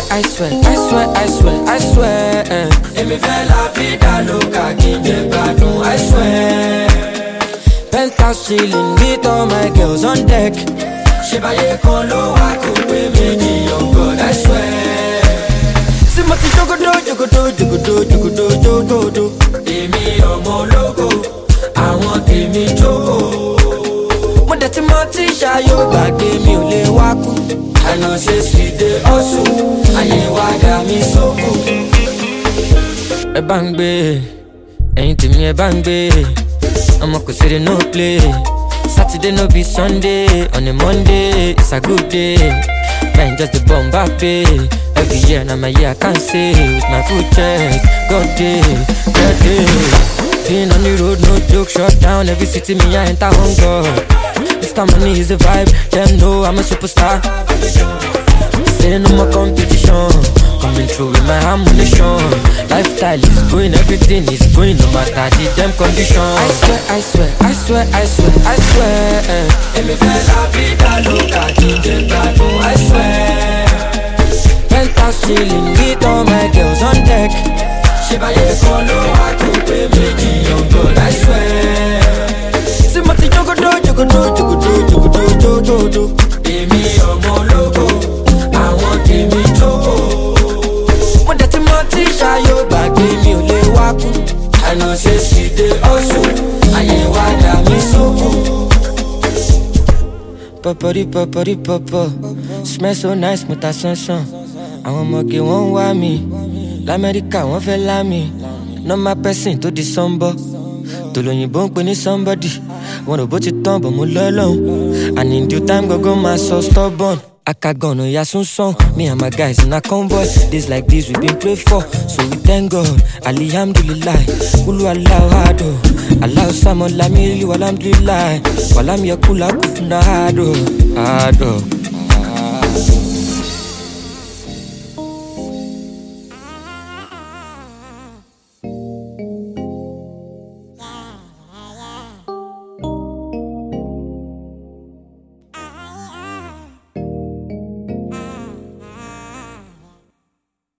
I swear, I swear, I swear, I swear. Èmi fẹ́ la vida loca kí n jẹ gbádùn, I swear. Penthouse chilling with all my girls on deck. Ṣé báyé kan ló wá kó pé méjì, oh God, I swear. See mo ti jogodo, jogodo, jogodo, jogodo, jogodo. Èmi ọmọ ológo, àwọn tèmi jókòó. Mo dẹ̀ ti mọ tí ṣayó gbàgbé mi ò lè wá kú. I know say she dey hustle, ayé wa dá mi sóko. Ẹ bá ń gbé, ẹ̀yin tèmi ẹ bá ń gbé. Ọmọ kò ṣeré no play. Saturday no be Sunday, on a Monday it's a good day. Man just the bomb pay. Every year na my year I can't say with my full chest. God day, God day. Being on the road no joke, shut down every city me I enter on God. Mr. Money is the vibe, them know I'm a superstar. Say no more competition, coming through with my ammunition. Lifestyle is going, everything is going, no matter the damn condition. I swear, I swear, I swear, I swear, I swear. Èmi fẹ́ la vida loca kí n jẹ gbádùn, I swear. Penthouse chilling with all my girls on deck. Ṣé báyé kan ló wá kó pé méjì, oh God, I swear. See mo ti jogodo, jogodo, jogodo, jogodo, jogodo. Èmi ọmọ ológo, àwọn tèmi jókòó. Mo dẹ̀ ti mọ tí ṣayó gbàgbé mi ò lè wá kú. I know say she dey hustle, ayé wa dá mi sóko. Popori popori popo, smell so nice mo ta sansan. Àwọn ọmọge wọ́n ń wá mi, l'Amẹ́ríkà wọ́n fẹ́ lá mi. Normal person tó di sanbọ, tòlóyìnbó ń pè ní somebody. Wọn ò bó ti tán bọ̀ mo lọ́lọ́hún. And in due time gbogbo máa so stubborn. Akagọ̀nà ya sunsan, me and my guys in a convoy. Days like this we been prayed for, so we thank God. Alhamdulillah, kulu Allahu hado. Allahu samad lamili walhamdulillah. Walam yakula kufuna hado.